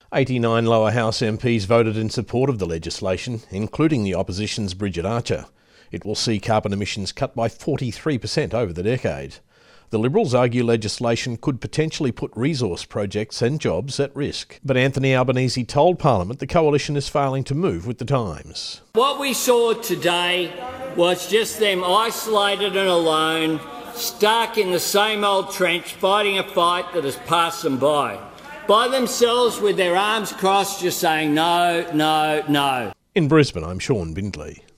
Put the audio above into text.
89 lower house MPs voted in support of the legislation, including the opposition's Bridget Archer. It will see carbon emissions cut by 43% over the decade. The Liberals argue legislation could potentially put resource projects and jobs at risk. But Anthony Albanese told Parliament the coalition is failing to move with the times. What we saw today was just them isolated and alone, stuck in the same old trench, fighting a fight that has passed them by themselves with their arms crossed, just saying no, no, no. In Brisbane, I'm Sean Bindley.